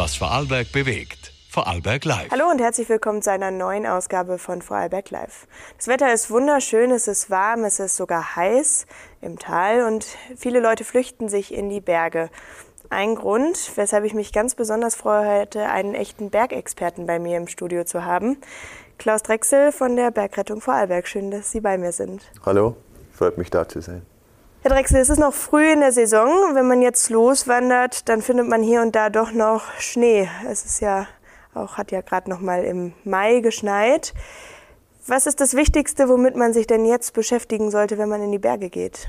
was Vorarlberg bewegt. Vorarlberg Live. Hallo und herzlich willkommen zu einer neuen Ausgabe von Vorarlberg Live. Das Wetter ist wunderschön, es ist warm, es ist sogar heiß im Tal und viele Leute flüchten sich in die Berge. Ein Grund, weshalb ich mich ganz besonders freue, heute einen echten Bergexperten bei mir im Studio zu haben. Klaus Drechsel von der Bergrettung Vorarlberg. Schön, dass Sie bei mir sind. Hallo, freut mich da zu sein. Herr Drechsel, es ist noch früh in der Saison. Wenn man jetzt loswandert, dann findet man hier und da doch noch Schnee. Es ist hat ja gerade noch mal im Mai geschneit. Was ist das Wichtigste, womit man sich denn jetzt beschäftigen sollte, wenn man in die Berge geht?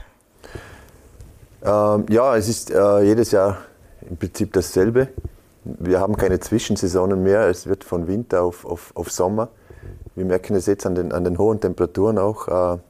Es ist jedes Jahr im Prinzip dasselbe. Wir haben keine Zwischensaisonen mehr. Es wird von Winter auf Sommer. Wir merken es jetzt an den hohen Temperaturen auch.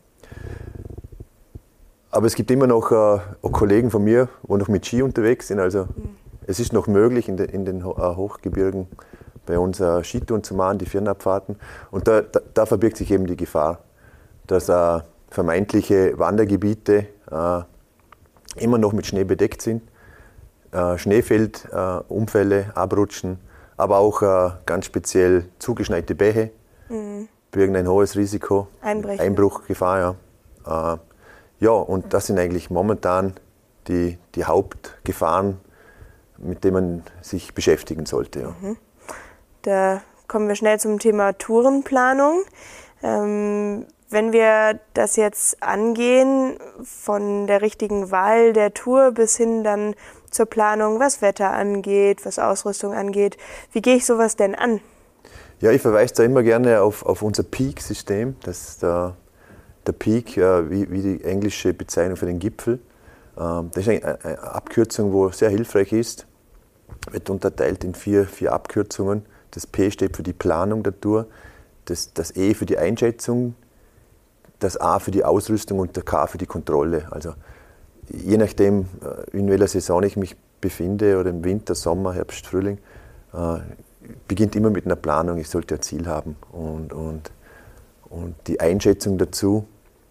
Aber es gibt immer noch Kollegen von mir, die noch mit Ski unterwegs sind. Also es ist noch möglich, in den Hochgebirgen bei uns Skitouren zu machen, die Firnabfahrten. Und da verbirgt sich eben die Gefahr, dass vermeintliche Wandergebiete immer noch mit Schnee bedeckt sind. Schnee fällt, Unfälle, Abrutschen, aber auch ganz speziell zugeschneite Bäche birgen ein hohes Risiko. Einbruchgefahr, ja. Und das sind eigentlich momentan die Hauptgefahren, mit denen man sich beschäftigen sollte. Ja. Da kommen wir schnell zum Thema Tourenplanung. Wenn wir das jetzt angehen, von der richtigen Wahl der Tour bis hin dann zur Planung, was Wetter angeht, was Ausrüstung angeht, wie gehe ich sowas denn an? Ja, ich verweise da immer gerne auf unser Peak-System. Das ist der Peak, wie die englische Bezeichnung für den Gipfel. Das ist eine Abkürzung, die sehr hilfreich ist. Wird unterteilt in vier Abkürzungen. Das P steht für die Planung der Tour, das E für die Einschätzung, das A für die Ausrüstung und der K für die Kontrolle. Also je nachdem, in welcher Saison ich mich befinde, oder im Winter, Sommer, Herbst, Frühling, beginnt immer mit einer Planung. Ich sollte ein Ziel haben. Und die Einschätzung dazu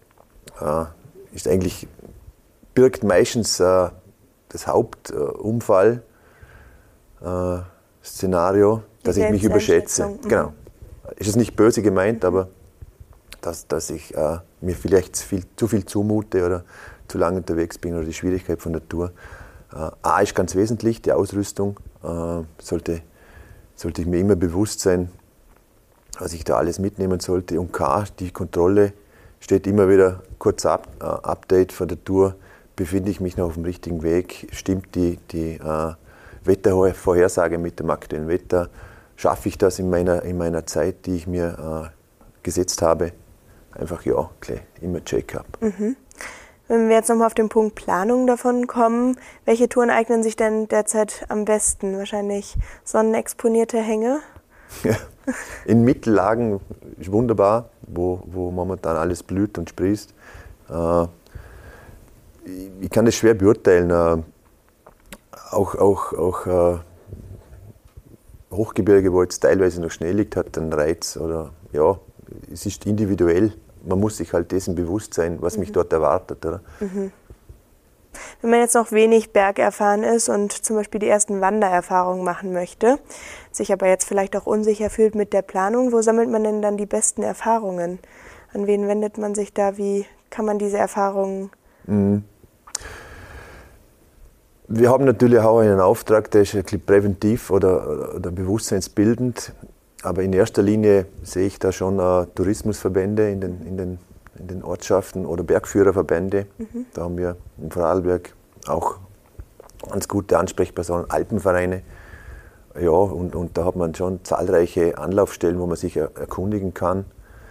birgt meistens das Hauptunfall-Szenario, dass ich mich überschätze. Genau. Es ist nicht böse gemeint, aber dass ich mir vielleicht zu viel zumute oder zu lange unterwegs bin oder die Schwierigkeit von der Tour. A ist ganz wesentlich, die Ausrüstung. Sollte ich mir immer bewusst sein, was ich da alles mitnehmen sollte. Und K, die Kontrolle, steht immer wieder kurz Update von der Tour. Befinde ich mich noch auf dem richtigen Weg? Stimmt die Wettervorhersage mit dem aktuellen Wetter? Schaffe ich das in meiner Zeit, die ich mir gesetzt habe? Einfach klar, immer Check-up. Mhm. Wenn wir jetzt nochmal auf den Punkt Planung davon kommen, welche Touren eignen sich denn derzeit am besten? Wahrscheinlich sonnenexponierte Hänge? Ja, in Mittellagen ist wunderbar, wo momentan alles blüht und sprießt. Ich kann das schwer beurteilen. Auch Hochgebirge, wo jetzt teilweise noch Schnee liegt, hat einen Reiz. Oder ja, es ist individuell. Man muss sich halt dessen bewusst sein, was mich dort erwartet. Oder? Mhm. Wenn man jetzt noch wenig bergerfahren ist und zum Beispiel die ersten Wandererfahrungen machen möchte, sich aber jetzt vielleicht auch unsicher fühlt mit der Planung, wo sammelt man denn dann die besten Erfahrungen? An wen wendet man sich da? Wie kann man diese Erfahrungen... Wir haben natürlich auch einen Auftrag, der ist ein bisschen präventiv oder bewusstseinsbildend. Aber in erster Linie sehe ich da schon Tourismusverbände in den Ortschaften oder Bergführerverbände. Mhm. Da haben wir in Vorarlberg auch ganz gute Ansprechpersonen, Alpenvereine. Ja, und da hat man schon zahlreiche Anlaufstellen, wo man sich erkundigen kann.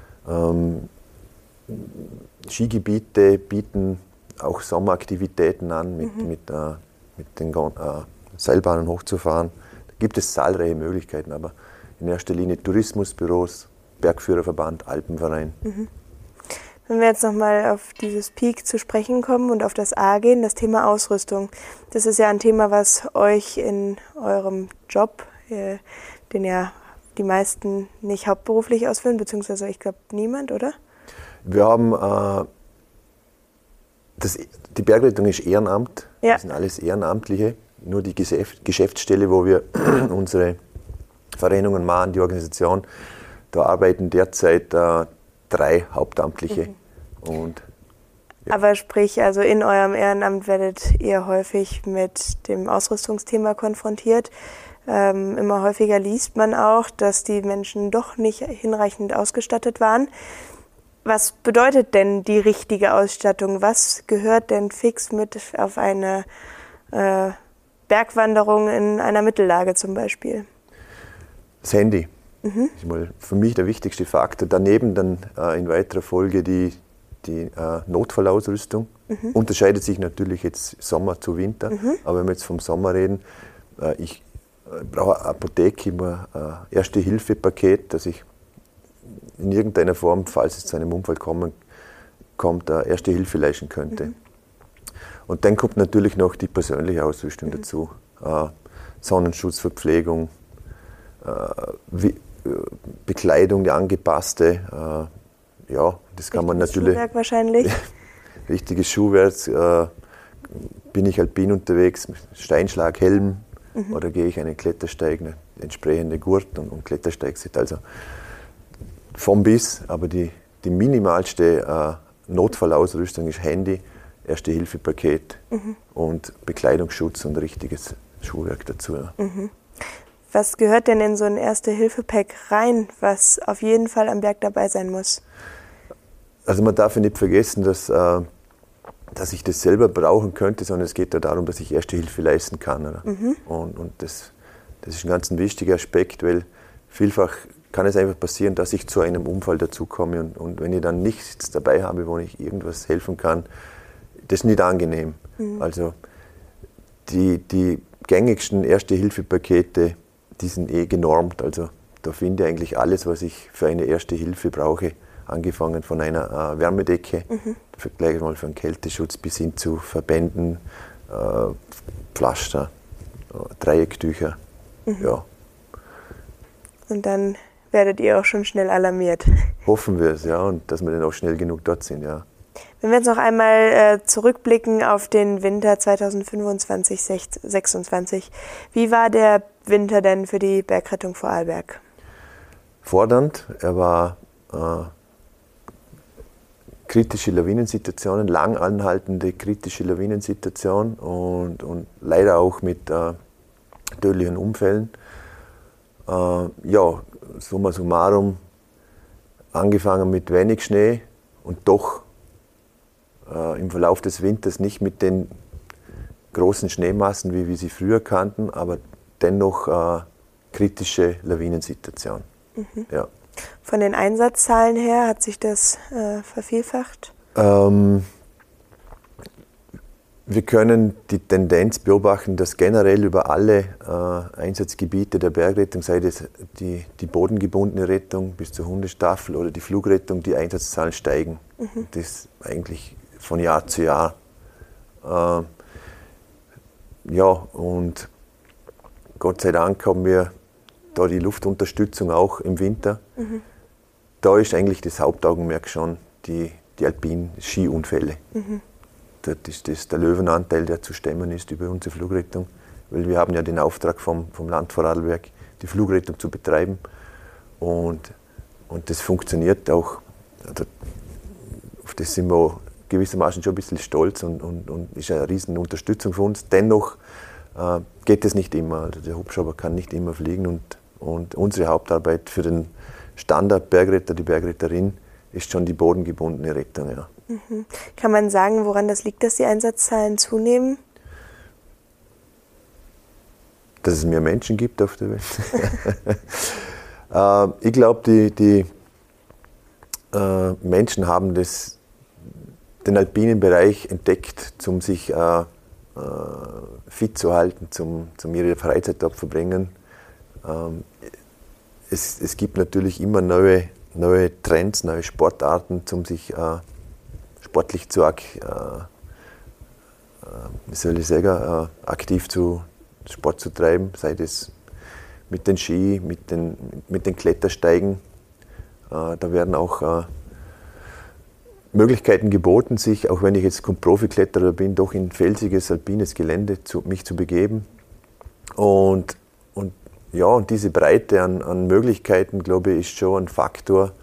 Skigebiete bieten auch Sommeraktivitäten an, mit den Seilbahnen hochzufahren. Da gibt es zahlreiche Möglichkeiten, aber in erster Linie Tourismusbüros, Bergführerverband, Alpenverein. Mhm. Wenn wir jetzt nochmal auf dieses Peak zu sprechen kommen und auf das A gehen, das Thema Ausrüstung. Das ist ja ein Thema, was euch in eurem Job, den ja die meisten nicht hauptberuflich ausführen, beziehungsweise ich glaube niemand, oder? Wir haben, die Bergrettung ist Ehrenamt, ja. Das sind alles Ehrenamtliche. nur die Geschäftsstelle, wo wir unsere Vereinigungen machen, die Organisation. Da arbeiten derzeit 3 Hauptamtliche. Und, ja. Aber sprich, also in eurem Ehrenamt werdet ihr häufig mit dem Ausrüstungsthema konfrontiert. Immer häufiger liest man auch, dass die Menschen doch nicht hinreichend ausgestattet waren. Was bedeutet denn die richtige Ausstattung? Was gehört denn fix mit auf eine Bergwanderung in einer Mittellage zum Beispiel? Das Handy ist mal für mich der wichtigste Faktor. Daneben dann in weiterer Folge die Notfallausrüstung. Unterscheidet sich natürlich jetzt Sommer zu Winter, aber wenn wir jetzt vom Sommer reden, ich brauche eine Apotheke, immer ein Erste-Hilfe-Paket, dass ich in irgendeiner Form, falls es zu einem Unfall kommt, Erste Hilfe leisten könnte. Und dann kommt natürlich noch die persönliche Ausrüstung dazu. Sonnenschutz, Verpflegung, Bekleidung, die angepasste. Ja, das kann man natürlich. Schuhwerk wahrscheinlich. Richtiges Schuhwerk. Bin ich alpin unterwegs, Steinschlag, Helm, oder gehe ich einen Klettersteig, eine entsprechende Gurt und Klettersteigset. Also vom bis, aber die minimalste Notfallausrüstung ist Handy, Erste-Hilfe-Paket und Bekleidungsschutz und richtiges Schuhwerk dazu. Ja. Was gehört denn in so ein Erste-Hilfe-Pack rein, was auf jeden Fall am Berg dabei sein muss? Also man darf ja nicht vergessen, dass ich das selber brauchen könnte, sondern es geht ja darum, dass ich Erste Hilfe leisten kann. Oder? Und das ist ein ganz wichtiger Aspekt, weil vielfach kann es einfach passieren, dass ich zu einem Unfall dazukomme und wenn ich dann nichts dabei habe, wo ich irgendwas helfen kann, das ist nicht angenehm. Also die gängigsten Erste-Hilfe-Pakete, die sind genormt. Also da finde ich eigentlich alles, was ich für eine Erste Hilfe brauche, angefangen von einer Wärmedecke, gleich mal für einen Kälteschutz bis hin zu Verbänden, Pflaster, Dreiecktücher. Ja. Und dann werdet ihr auch schon schnell alarmiert. Hoffen wir es, ja, und dass wir dann auch schnell genug dort sind, ja. Wenn wir jetzt noch einmal zurückblicken auf den Winter 2025/26, wie war der Winter denn für die Bergrettung Vorarlberg? Fordernd, er war kritische Lawinensituationen, lang anhaltende kritische Lawinensituationen und leider auch mit tödlichen Unfällen. Ja, summa summarum, angefangen mit wenig Schnee und doch im Verlauf des Winters nicht mit den großen Schneemassen, wie wir sie früher kannten, aber dennoch kritische Lawinensituation. Ja. Von den Einsatzzahlen her hat sich das vervielfacht? Wir können die Tendenz beobachten, dass generell über alle Einsatzgebiete der Bergrettung, sei es die bodengebundene Rettung bis zur Hundestaffel oder die Flugrettung, die Einsatzzahlen steigen. Das eigentlich von Jahr zu Jahr. Ja, und Gott sei Dank haben wir da die Luftunterstützung auch im Winter. Da ist eigentlich das Hauptaugenmerk schon die alpinen Skiunfälle. Das ist der Löwenanteil, der zu stemmen ist über unsere Flugrettung. Weil wir haben ja den Auftrag vom Land Vorarlberg, die Flugrettung zu betreiben. Und das funktioniert auch. Also auf das sind wir gewissermaßen schon ein bisschen stolz und ist eine riesen Unterstützung für uns. Dennoch geht es nicht immer. Also der Hubschrauber kann nicht immer fliegen und unsere Hauptarbeit für den Standard-Bergretter, die Bergretterin, ist schon die bodengebundene Rettung. Ja. Kann man sagen, woran das liegt, dass die Einsatzzahlen zunehmen? Dass es mehr Menschen gibt auf der Welt. Ich glaube, die Menschen haben den alpinen Bereich entdeckt, um sich fit zu halten, um ihre Freizeit dort zu verbringen. Es gibt natürlich immer neue Trends, neue Sportarten, um sich sportlich aktiv Sport zu treiben, sei das mit den Ski, mit den Klettersteigen. Da werden auch Möglichkeiten geboten, sich, auch wenn ich jetzt kein Profikletterer bin, doch in felsiges, alpines Gelände mich zu begeben. Und ja, und diese Breite an Möglichkeiten, glaube ich, ist schon ein Faktor,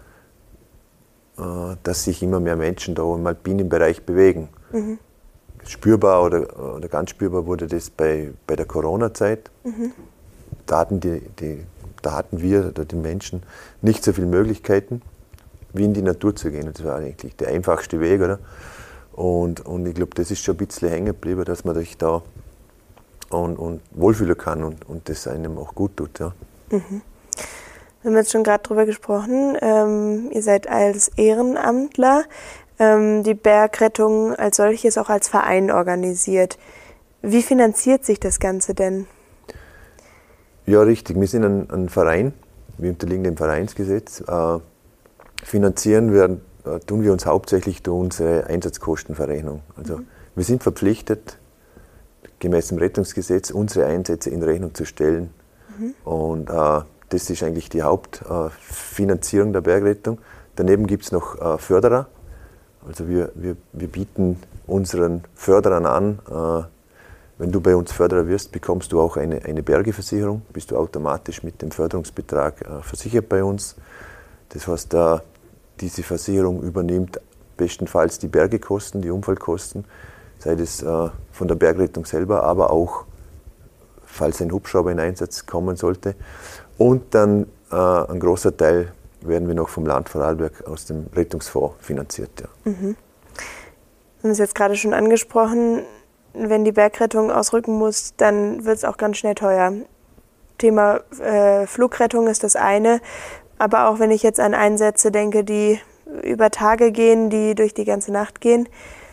dass sich immer mehr Menschen da im alpinen Bereich bewegen. Spürbar oder ganz spürbar wurde das bei der Corona-Zeit. Da hatten wir, die Menschen, nicht so viele Möglichkeiten, wie in die Natur zu gehen. Das war eigentlich der einfachste Weg, oder? Und ich glaube, das ist schon ein bisschen hängen geblieben, dass man sich da und wohlfühlen kann und das einem auch gut tut. Ja. Wir haben jetzt schon gerade drüber gesprochen. Ihr seid als Ehrenamtler, die Bergrettung als solches auch als Verein organisiert. Wie finanziert sich das Ganze denn? Ja, richtig. Wir sind ein Verein. Wir unterliegen dem Vereinsgesetz. Finanzieren tun wir uns hauptsächlich durch unsere Einsatzkostenverrechnung. Also wir sind verpflichtet, gemäß dem Rettungsgesetz unsere Einsätze in Rechnung zu stellen. Und das ist eigentlich die Hauptfinanzierung der Bergrettung. Daneben gibt es noch Förderer. Also wir bieten unseren Förderern an, wenn du bei uns Förderer wirst, bekommst du auch eine Bergeversicherung, bist du automatisch mit dem Förderungsbetrag versichert bei uns. Das heißt, diese Versicherung übernimmt bestenfalls die Bergekosten, die Unfallkosten, sei das von der Bergrettung selber, aber auch, falls ein Hubschrauber in Einsatz kommen sollte. Und dann ein großer Teil werden wir noch vom Land Vorarlberg aus dem Rettungsfonds finanziert. Ja. Wir haben es jetzt gerade schon angesprochen, wenn die Bergrettung ausrücken muss, dann wird es auch ganz schnell teuer. Thema Flugrettung ist das eine, aber auch wenn ich jetzt an Einsätze denke, die über Tage gehen, die durch die ganze Nacht gehen,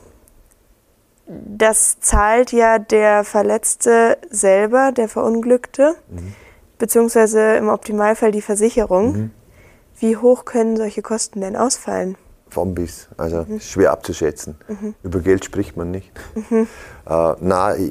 das zahlt ja der Verletzte selber, der Verunglückte, beziehungsweise im Optimalfall die Versicherung. Wie hoch können solche Kosten denn ausfallen? Vom bis, also schwer abzuschätzen. Über Geld spricht man nicht. Also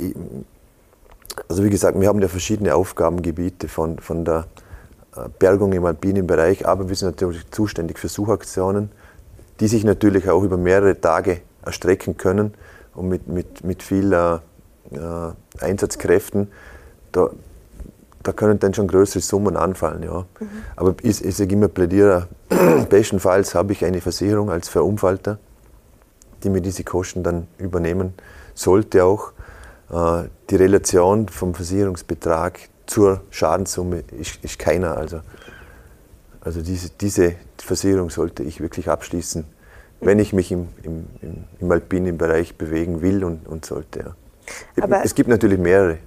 wie gesagt, wir haben ja verschiedene Aufgabengebiete von der Bergung im alpinen Bereich, aber wir sind natürlich zuständig für Suchaktionen, die sich natürlich auch über mehrere Tage erstrecken können und mit viel Einsatzkräften. Da können dann schon größere Summen anfallen. Ja. Aber ich sage immer, plädiere, bestenfalls habe ich eine Versicherung als Verunfallter, die mir diese Kosten dann übernehmen sollte auch. Die Relation vom Versicherungsbetrag zur Schadenssumme ist keiner. Also diese Versicherung sollte ich wirklich abschließen, wenn ich mich im alpinen Bereich bewegen will und sollte. Ja. Aber es gibt natürlich mehrere.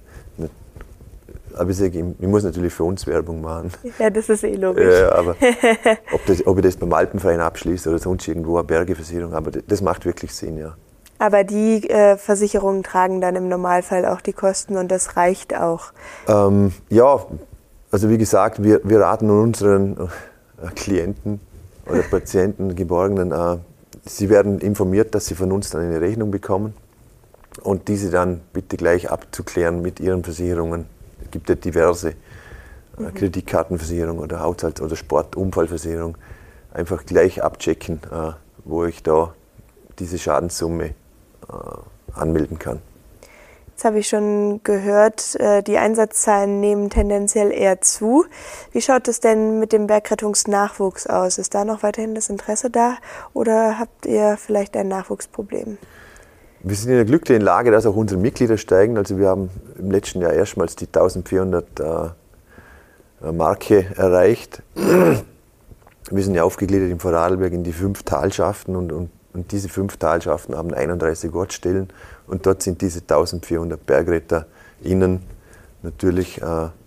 Aber ich muss natürlich für uns Werbung machen. Ja, das ist eh logisch. Ja, aber ob ich das beim Alpenverein abschließe oder sonst irgendwo eine Bergeversicherung, aber das macht wirklich Sinn, ja. Aber die Versicherungen tragen dann im Normalfall auch die Kosten und das reicht auch? Ja, also wie gesagt, wir raten unseren Klienten oder Patienten, Geborgenen, sie werden informiert, dass sie von uns dann eine Rechnung bekommen und diese dann bitte gleich abzuklären mit ihren Versicherungen. Es gibt ja diverse Kreditkartenversicherung oder Haushalts- oder Sportunfallversicherung. Einfach gleich abchecken, wo ich da diese Schadenssumme anmelden kann. Jetzt habe ich schon gehört, die Einsatzzahlen nehmen tendenziell eher zu. Wie schaut es denn mit dem Bergrettungsnachwuchs aus? Ist da noch weiterhin das Interesse da oder habt ihr vielleicht ein Nachwuchsproblem? Wir sind in der glücklichen Lage, dass auch unsere Mitglieder steigen. Also wir haben im letzten Jahr erstmals die 1400 Marke erreicht. Wir sind ja aufgegliedert im Vorarlberg in die 5 Talschaften und diese 5 Talschaften haben 31 Ortsstellen und dort sind diese 1400 BergretterInnen natürlich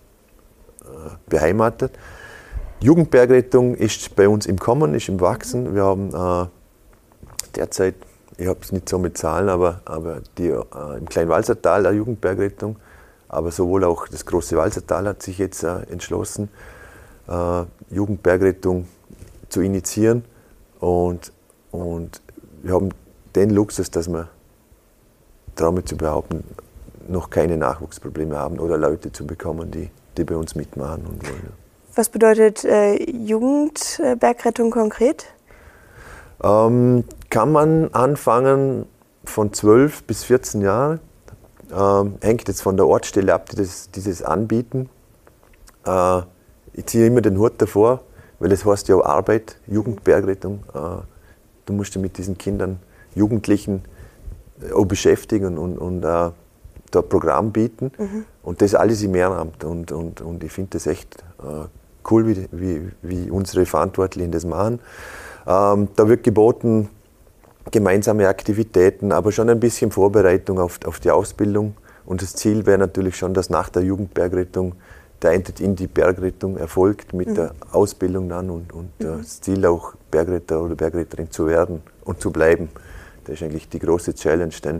beheimatet. Jugendbergrettung ist bei uns im Kommen, ist im Wachsen. Wir haben derzeit, ich habe es nicht so mit Zahlen, aber im Kleinwalsertal eine Jugendbergrettung, aber sowohl auch das große Walsertal hat sich jetzt entschlossen, Jugendbergrettung zu initiieren und wir haben den Luxus, dass wir, traue mich zu behaupten, noch keine Nachwuchsprobleme haben oder Leute zu bekommen, die bei uns mitmachen und wollen. Was bedeutet Jugendbergrettung konkret? Kann man anfangen von 12 bis 14 Jahren. hängt jetzt von der Ortsstelle ab, die dieses anbieten. Ich ziehe immer den Hut davor, weil das heißt ja auch Arbeit, Jugendbergrettung. Du musst dich mit diesen Kindern, Jugendlichen auch beschäftigen und da ein Programm bieten. Und das alles im Ehrenamt. Und ich finde das echt cool, wie unsere Verantwortlichen das machen. Da wird geboten, gemeinsame Aktivitäten, aber schon ein bisschen Vorbereitung auf die Ausbildung. Und das Ziel wäre natürlich schon, dass nach der Jugendbergrettung der Eintritt in die Bergrettung erfolgt mit der Ausbildung dann und das Ziel auch Bergretter oder Bergretterin zu werden und zu bleiben. Das ist eigentlich die große Challenge, denn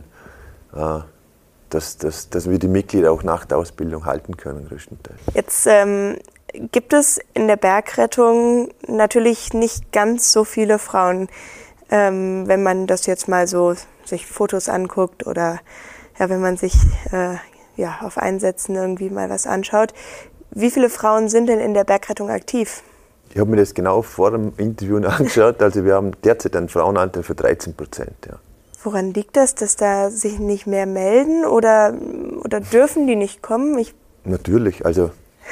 dass wir die Mitglieder auch nach der Ausbildung halten können, größtenteils. Jetzt gibt es in der Bergrettung natürlich nicht ganz so viele Frauen. Wenn man das jetzt mal so sich Fotos anguckt oder ja, wenn man sich auf Einsätzen irgendwie mal was anschaut. Wie viele Frauen sind denn in der Bergrettung aktiv? Ich habe mir das genau vor dem Interview angeschaut. Also wir haben derzeit einen Frauenanteil für 13%. Ja. Woran liegt das, dass da sich nicht mehr melden oder dürfen die nicht kommen? Natürlich, also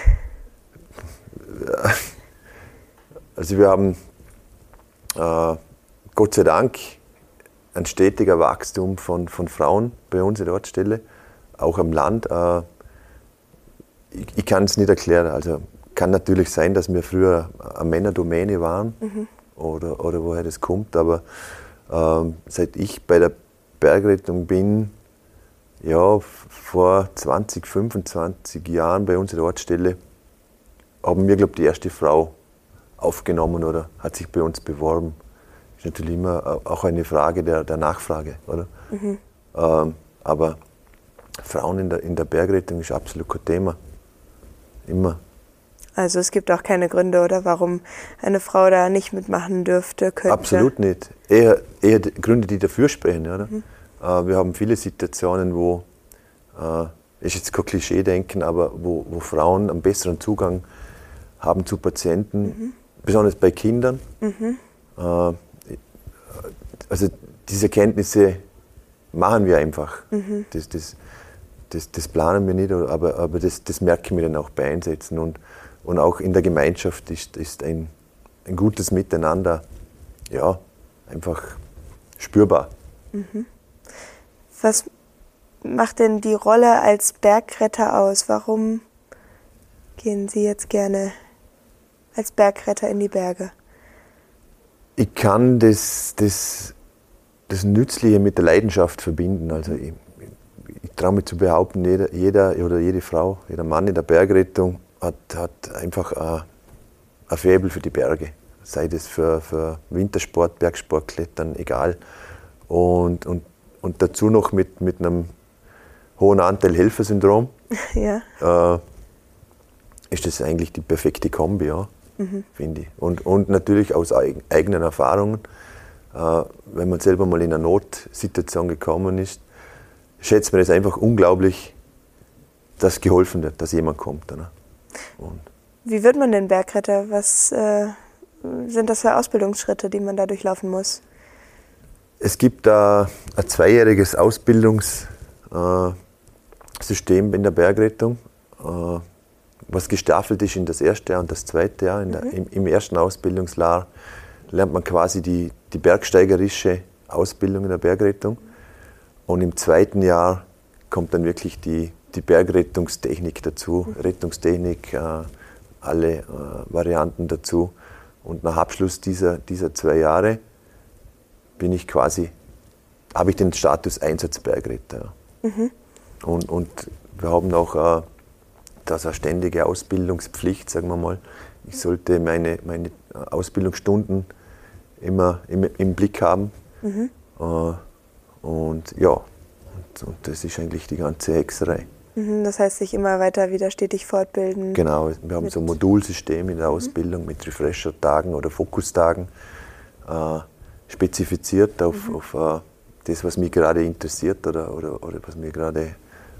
wir haben Gott sei Dank ein stetiger Wachstum von Frauen bei uns in der Ortsstelle, auch am Land. Ich kann es nicht erklären. Also kann natürlich sein, dass wir früher eine Männerdomäne waren oder woher das kommt, aber seit ich bei der Bergrettung bin, ja, vor 20, 25 Jahren bei uns in der Ortsstelle, haben wir, glaube ich, die erste Frau aufgenommen oder hat sich bei uns beworben. Das ist natürlich immer auch eine Frage der Nachfrage, oder? Aber Frauen in der Bergrettung ist absolut kein Thema. Immer. Also es gibt auch keine Gründe, oder warum eine Frau da nicht mitmachen dürfte, könnte? Absolut nicht. Eher die Gründe, die dafür sprechen, oder? Wir haben viele Situationen, wo, ist jetzt kein Klischee-Denken, aber wo Frauen einen besseren Zugang haben zu Patienten, besonders bei Kindern. Also diese Kenntnisse machen wir einfach. Das planen wir nicht, aber das merken wir dann auch bei Einsätzen. Und auch in der Gemeinschaft ist ein gutes Miteinander, ja, einfach spürbar. Was macht denn die Rolle als Bergretter aus? Warum gehen Sie jetzt gerne als Bergretter in die Berge? Ich kann das Nützliche mit der Leidenschaft verbinden. Also ich traue mich zu behaupten, jeder oder jede Frau, jeder Mann in der Bergrettung hat einfach ein Faible für die Berge. Sei das für Wintersport, Bergsport, Klettern, egal. Und dazu noch mit einem hohen Anteil Helfersyndrom, Ja. ist das eigentlich die perfekte Kombi, ja, finde ich. Und natürlich aus eigenen Erfahrungen, wenn man selber mal in eine Notsituation gekommen ist, schätzt man es einfach unglaublich, dass geholfen wird, dass jemand kommt. Ne? Wie wird man denn Bergretter? Was sind das für Ausbildungsschritte, die man da durchlaufen muss? Es gibt ein 2-jähriges Ausbildungssystem in der Bergrettung, was gestaffelt ist in das erste Jahr und das zweite Jahr. Im ersten Ausbildungsjahr lernt man quasi die bergsteigerische Ausbildung in der Bergrettung. Und im zweiten Jahr kommt dann wirklich die Bergrettungstechnik dazu, Rettungstechnik, alle Varianten dazu. Und nach Abschluss dieser 2 Jahre habe ich den Status Einsatzbergretter. Und wir haben auch das eine ständige Ausbildungspflicht, sagen wir mal. Ich sollte meine Ausbildungsstunden immer im Blick haben. Und das ist eigentlich die ganze Hexerei. Das heißt, sich immer weiter wieder stetig fortbilden. Genau, wir haben so ein Modulsystem in der Ausbildung mit Refresher-Tagen oder Fokustagen, spezifiziert auf das, was mich gerade interessiert oder was mir gerade,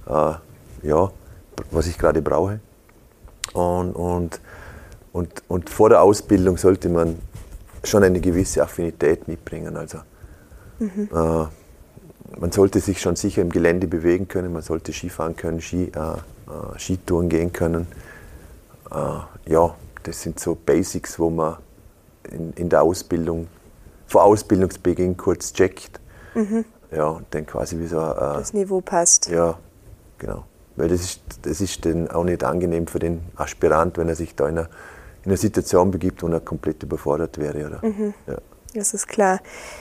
was ich gerade brauche. Und vor der Ausbildung sollte man schon eine gewisse Affinität mitbringen. Also man sollte sich schon sicher im Gelände bewegen können, man sollte Skifahren können, Skitouren gehen können. Ja, das sind so Basics, wo man in der Ausbildung, vor Ausbildungsbeginn kurz checkt. Ja, und dann quasi wie so das Niveau passt. Ja, genau. Weil das ist dann auch nicht angenehm für den Aspirant, wenn er sich da in einer Situation begibt, wo er komplett überfordert wäre. Oder? Ja. Das ist klar.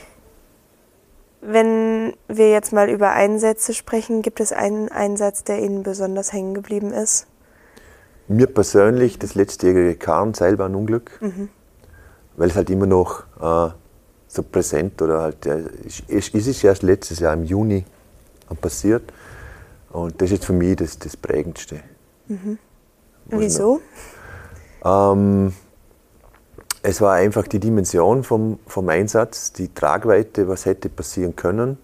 Wenn wir jetzt mal über Einsätze sprechen, gibt es einen Einsatz, der Ihnen besonders hängen geblieben ist? Mir persönlich das letztjährige Karn-Seilbahn ein Unglück, weil es halt immer noch so präsent oder halt, es ist erst letztes Jahr im Juni passiert und das ist jetzt für mich das Prägendste. Wieso? Es war einfach die Dimension vom Einsatz, die Tragweite, was hätte passieren können,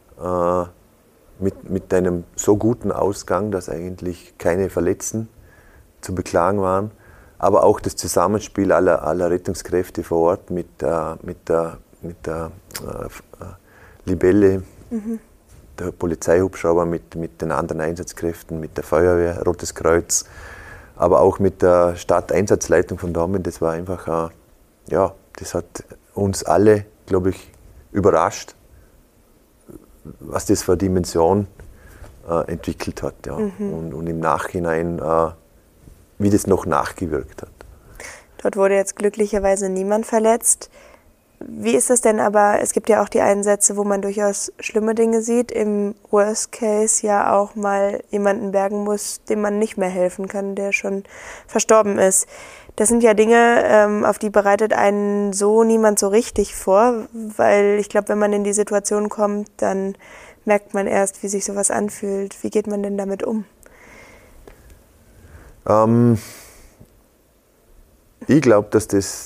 mit einem so guten Ausgang, dass eigentlich keine Verletzten zu beklagen waren, aber auch das Zusammenspiel aller Rettungskräfte vor Ort mit der Libelle, der Polizeihubschrauber, mit den anderen Einsatzkräften, mit der Feuerwehr, Rotes Kreuz, aber auch mit der Stadteinsatzleitung von Dortmund. Das war einfach, ja, das hat uns alle, glaube ich, überrascht, was das für eine Dimension entwickelt hat. Ja. Und im Nachhinein, wie das noch nachgewirkt hat. Dort wurde jetzt glücklicherweise niemand verletzt. Wie ist das denn aber, es gibt ja auch die Einsätze, wo man durchaus schlimme Dinge sieht, im Worst Case ja auch mal jemanden bergen muss, dem man nicht mehr helfen kann, der schon verstorben ist. Das sind ja Dinge, auf die bereitet einen so niemand so richtig vor, weil ich glaube, wenn man in die Situation kommt, dann merkt man erst, wie sich sowas anfühlt. Wie geht man denn damit um? Ich glaube, dass das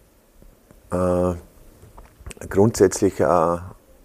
grundsätzlich ein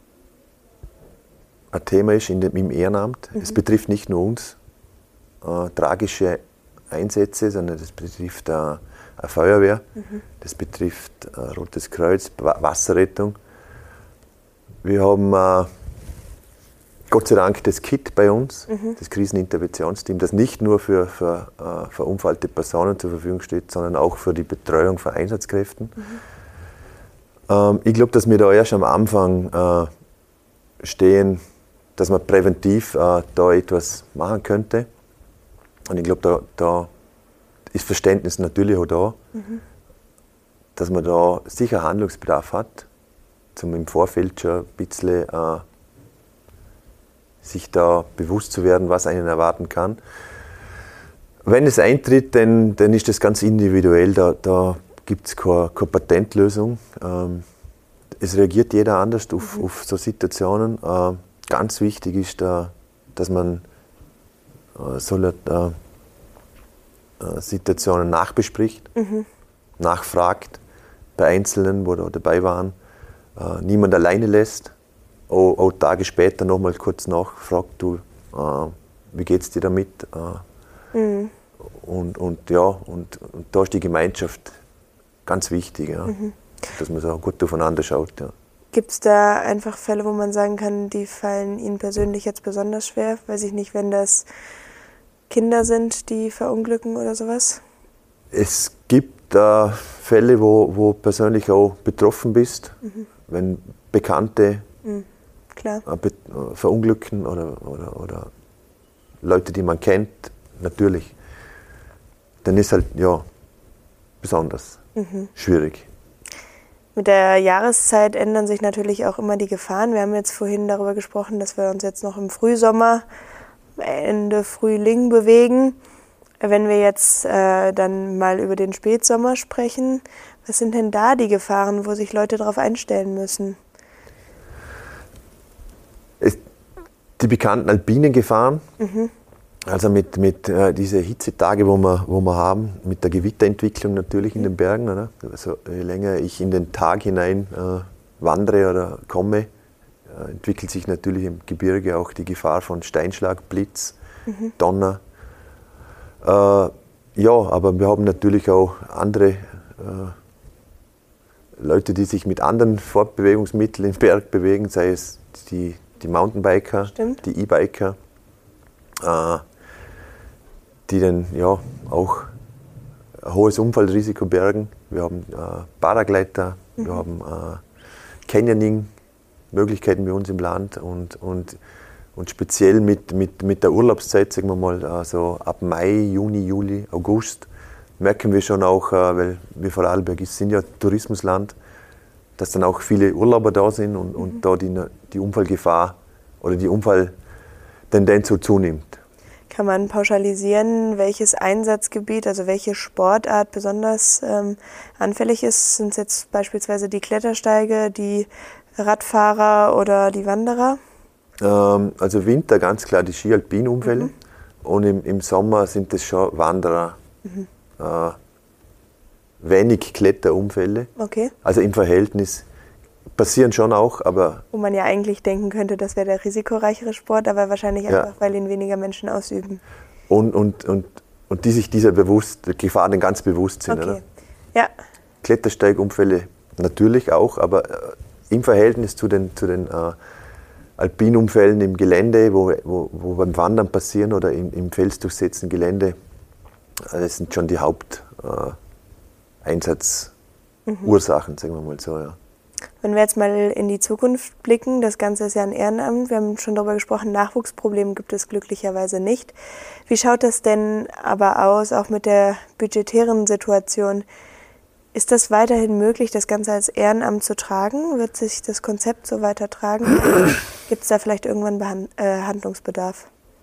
Thema ist im Ehrenamt. Es betrifft nicht nur uns, tragische Einsätze, sondern das betrifft eine Feuerwehr, das betrifft Rotes Kreuz, Wasserrettung. Wir haben Gott sei Dank das KIT bei uns, das Kriseninterventionsteam, das nicht nur für verunfallte Personen zur Verfügung steht, sondern auch für die Betreuung von Einsatzkräften. Ich glaube, dass wir da erst am Anfang stehen, dass man präventiv da etwas machen könnte. Und ich glaube, da ist Verständnis natürlich auch da, dass man da sicher Handlungsbedarf hat, um im Vorfeld schon ein bisschen sich da bewusst zu werden, was einen erwarten kann. Wenn es eintritt, dann ist das ganz individuell, da gibt es keine Patentlösung. Es reagiert jeder anders auf so Situationen. Ganz wichtig ist, dass man Situationen nachbespricht, nachfragt bei Einzelnen, wo da dabei waren, niemand alleine lässt. Auch Tage später nochmal kurz nachfragt, du, wie geht's dir damit? Und da ist die Gemeinschaft ganz wichtig, ja. Dass man so gut aufeinander schaut. Ja. Gibt es da einfach Fälle, wo man sagen kann, die fallen Ihnen persönlich jetzt besonders schwer? Weiß ich nicht, wenn das Kinder sind, die verunglücken oder sowas? Es gibt Fälle, wo persönlich auch betroffen bist, wenn Bekannte verunglücken oder Leute, die man kennt, natürlich. Dann ist halt, ja, besonders schwierig. Mit der Jahreszeit ändern sich natürlich auch immer die Gefahren. Wir haben jetzt vorhin darüber gesprochen, dass wir uns jetzt noch im Frühsommer, Ende Frühling bewegen. Wenn wir jetzt dann mal über den Spätsommer sprechen, was sind denn da die Gefahren, wo sich Leute darauf einstellen müssen? Die bekannten alpinen Gefahren, also mit diese Hitzetage, wo wir haben, mit der Gewitterentwicklung natürlich in den Bergen. Oder? Also, je länger ich in den Tag hinein wandere oder komme, entwickelt sich natürlich im Gebirge auch die Gefahr von Steinschlag, Blitz, Donner. Ja, aber wir haben natürlich auch andere Leute, die sich mit anderen Fortbewegungsmitteln im Berg bewegen, sei es die die Mountainbiker, Stimmt. die E-Biker, die dann ja auch ein hohes Unfallrisiko bergen. Wir haben Paragleiter, wir haben Canyoning-Möglichkeiten bei uns im Land und speziell mit der Urlaubszeit, sagen wir mal, so ab Mai, Juni, Juli, August, merken wir schon auch, weil wir Vorarlberg sind ja Tourismusland, dass dann auch viele Urlauber da sind und da die Unfallgefahr oder die Unfalltendenz so zunimmt. Kann man pauschalisieren, welches Einsatzgebiet, also welche Sportart besonders anfällig ist? Sind es jetzt beispielsweise die Klettersteige, die Radfahrer oder die Wanderer? Also Winter ganz klar die Ski-Alpin-Unfälle und im Sommer sind es schon Wanderer. Wenig Kletterunfälle. Okay. Also im Verhältnis passieren schon auch, aber... Wo man ja eigentlich denken könnte, das wäre der risikoreichere Sport, aber wahrscheinlich einfach, weil ihn weniger Menschen ausüben. Und die sich dieser Gefahr dann ganz bewusst sind. Okay. Oder? Ja. Klettersteigunfälle natürlich auch, aber im Verhältnis zu den Alpinunfällen im Gelände, wo beim Wandern passieren oder im felsdurchsetzten Gelände, das sind schon die Haupteinsatzursachen, sagen wir mal so. Ja. Wenn wir jetzt mal in die Zukunft blicken, das Ganze ist ja ein Ehrenamt, wir haben schon darüber gesprochen, Nachwuchsprobleme gibt es glücklicherweise nicht. Wie schaut das denn aber aus, auch mit der budgetären Situation? Ist das weiterhin möglich, das Ganze als Ehrenamt zu tragen? Wird sich das Konzept so weiter tragen? Gibt es da vielleicht irgendwann Handlungsbedarf?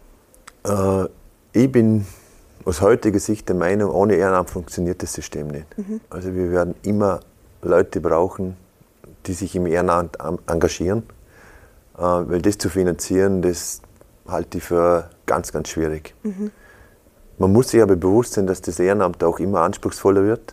Ich bin aus heutiger Sicht der Meinung, ohne Ehrenamt funktioniert das System nicht. Also wir werden immer Leute brauchen, die sich im Ehrenamt engagieren, weil das zu finanzieren, das halte ich für ganz, ganz schwierig. Man muss sich aber bewusst sein, dass das Ehrenamt auch immer anspruchsvoller wird.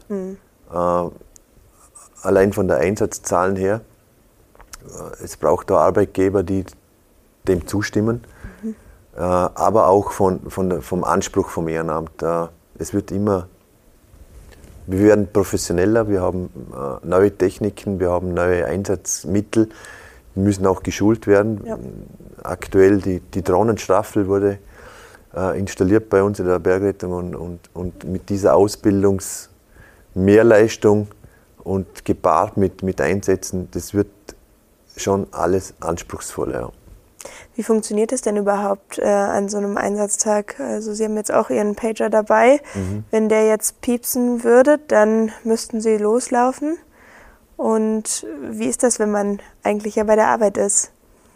Allein von der Einsatzzahlen her. Es braucht da Arbeitgeber, die dem zustimmen, aber auch vom Anspruch vom Ehrenamt. Es wird immer, wir werden professioneller, wir haben neue Techniken, wir haben neue Einsatzmittel, die müssen auch geschult werden. Ja. Aktuell die Drohnenstaffel wurde installiert bei uns in der Bergrettung und mit dieser Ausbildungsmehrleistung und gepaart mit Einsätzen, das wird schon alles anspruchsvoller. Ja. Wie funktioniert es denn überhaupt an so einem Einsatztag? Also Sie haben jetzt auch Ihren Pager dabei. Wenn der jetzt piepsen würde, dann müssten Sie loslaufen. Und wie ist das, wenn man eigentlich ja bei der Arbeit ist?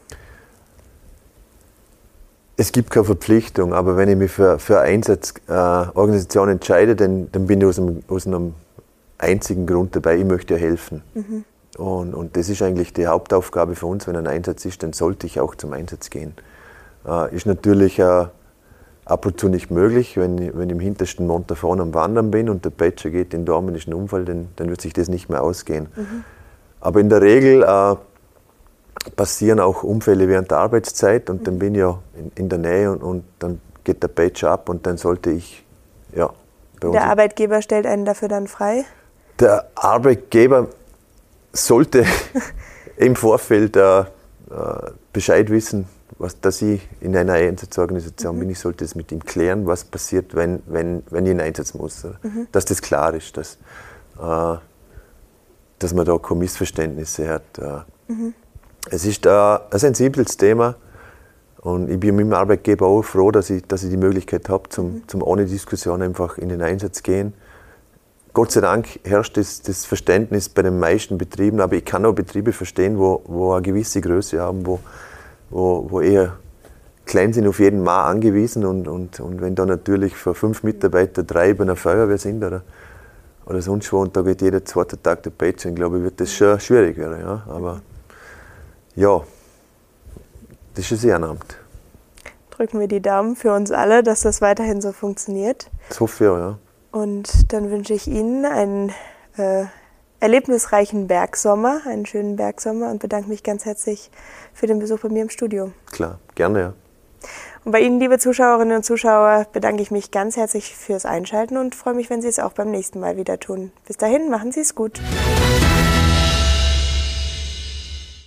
Es gibt keine Verpflichtung, aber wenn ich mich für eine Einsatzorganisation entscheide, dann bin ich aus einem einzigen Grund dabei, ich möchte ja helfen. Und das ist eigentlich die Hauptaufgabe für uns, wenn ein Einsatz ist, dann sollte ich auch zum Einsatz gehen. Ist natürlich ab und zu nicht möglich, wenn ich im hintersten Montafon am Wandern bin und der Pager geht in Dormen, ist ein Unfall, dann wird sich das nicht mehr ausgehen. Aber in der Regel passieren auch Unfälle während der Arbeitszeit und dann bin ich ja in der Nähe und dann geht der Pager ab und dann sollte ich, ja. Bei uns der Arbeitgeber stellt einen dafür dann frei? Der Arbeitgeber sollte im Vorfeld Bescheid wissen, dass ich in einer Einsatzorganisation bin. Ich sollte es mit ihm klären, was passiert, wenn ich in den Einsatz muss. Dass das klar ist, dass man da keine Missverständnisse hat. Es ist ein sensibles Thema und ich bin mit dem Arbeitgeber auch froh, dass ich die Möglichkeit habe, zum ohne Diskussion einfach in den Einsatz gehen. Gott sei Dank herrscht das Verständnis bei den meisten Betrieben, aber ich kann auch Betriebe verstehen, wo eine gewisse Größe haben, wo eher klein sind, auf jeden Mann angewiesen und wenn da natürlich für 5 Mitarbeiter 3 bei einer Feuerwehr sind oder sonst wo und da geht jeder zweite Tag der Pager, dann glaube ich, wird das schon schwierig werden. Ja? Aber ja, das ist ein Ehrenamt. Drücken wir die Daumen für uns alle, dass das weiterhin so funktioniert. Das hoffe ich auch, ja. Und dann wünsche ich Ihnen einen erlebnisreichen Bergsommer, einen schönen Bergsommer und bedanke mich ganz herzlich für den Besuch bei mir im Studio. Klar, gerne, ja. Und bei Ihnen, liebe Zuschauerinnen und Zuschauer, bedanke ich mich ganz herzlich fürs Einschalten und freue mich, wenn Sie es auch beim nächsten Mal wieder tun. Bis dahin, machen Sie es gut.